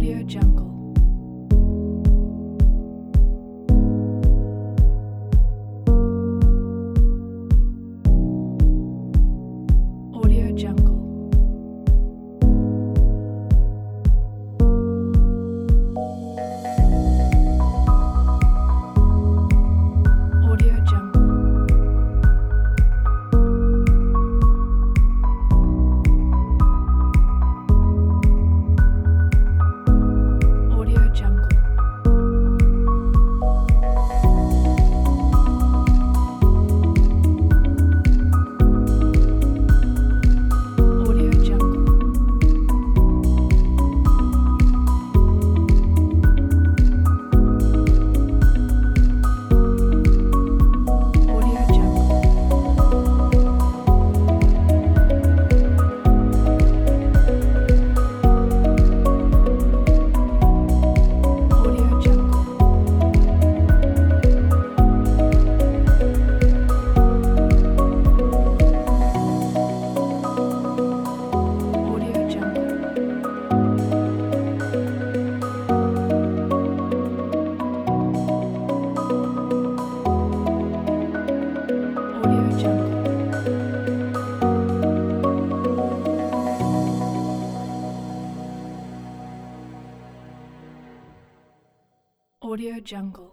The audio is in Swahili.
Audio Jungle. Audio Jungle. Audio Jungle. Audio Jungle. Audio Jungle. Audio Jungle. Audio Jungle. Audio Jungle. Audio Jungle. Audio Jungle.